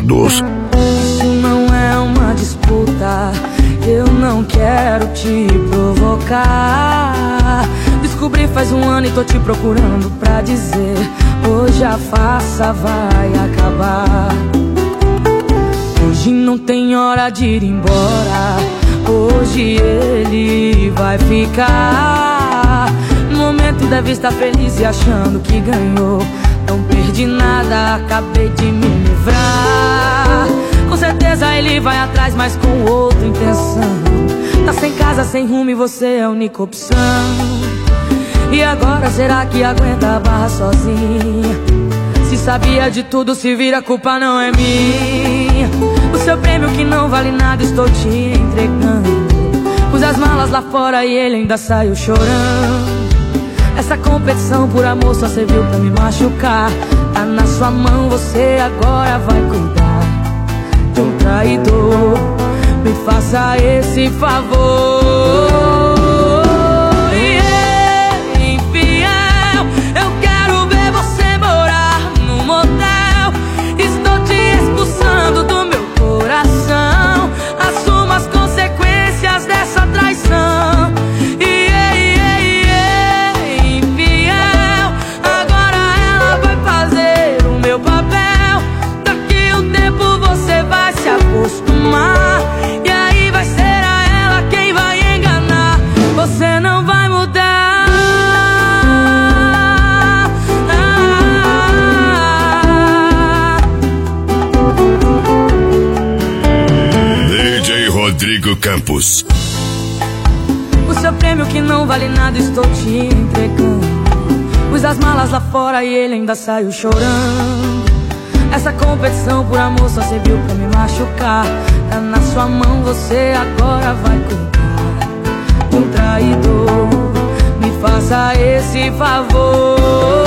Pesados. Isso não é uma disputa, eu não quero te provocar. Descobri faz um ano e tô te procurando pra dizer: hoje a farsa vai acabar. Hoje não tem hora de ir embora, hoje ele vai ficar. No momento deve estar feliz e achando que ganhou. Não perdi nada, acabei de me livrar. Com certeza ele vai atrás, mas com outra intenção. Tá sem casa, sem rumo e você é a única opção. E agora será que aguenta a barra sozinha? Se sabia de tudo, se vira, a culpa não é minha. O seu prêmio que não vale nada estou te entregando. Pus as malas lá fora e ele ainda saiu chorando. Essa competição por amor só serviu pra me machucar. Tá na sua mão, você agora vai cuidar de um traidor. Me faça esse favor. Infiel, eu quero ver você morar no motel. Estou te expulsando do meu coração. Assuma as consequências dessa traição. Acostumar, e aí vai ser a ela quem vai enganar. Você não vai mudar. DJ Rodrigo Campos. O seu prêmio que não vale nada estou te entregando. Pus as malas lá fora e ele ainda saiu chorando. Essa competição por amor só serviu pra me machucar. Tá na sua mão, você agora vai cuidar de um traidor. Me faça esse favor.